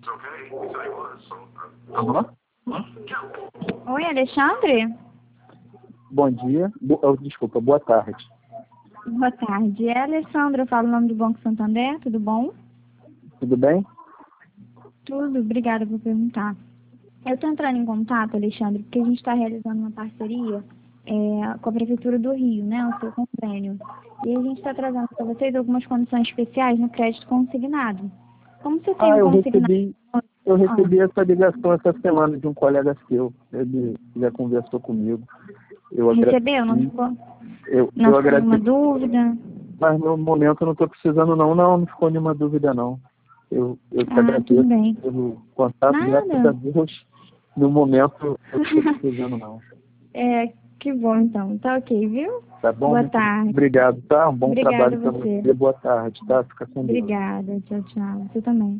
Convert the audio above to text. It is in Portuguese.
Alô? Oi, Alexandre? Bom dia. Desculpa, boa tarde. Boa tarde. É a Alessandra, eu falo o nome do Banco Santander, tudo bom? Tudo bem? Tudo, obrigada por perguntar. Eu estou entrando em contato, Alexandre, porque a gente está realizando uma parceria com a Prefeitura do Rio, né, o seu convênio. E a gente está trazendo para vocês algumas condições especiais no crédito consignado. Como você tem um consignado... Eu recebi essa ligação essa semana de um colega seu. Ele já conversou comigo. Recebeu? Não ficou? Eu Não ficou agradeci. nenhuma dúvida? Mas no momento eu não estou precisando não ficou nenhuma dúvida não. Eu te agradeço Tudo bem. pelo contato, graças a Nada. Deus. No momento eu não estou precisando não. Que bom então. Tá ok, viu? Tá bom? Boa Muito tarde. obrigado, tá? Um bom Obrigada trabalho a para você. você. Boa tarde, tá? Fica com Deus. Obrigada. Tchau, tchau. Você também.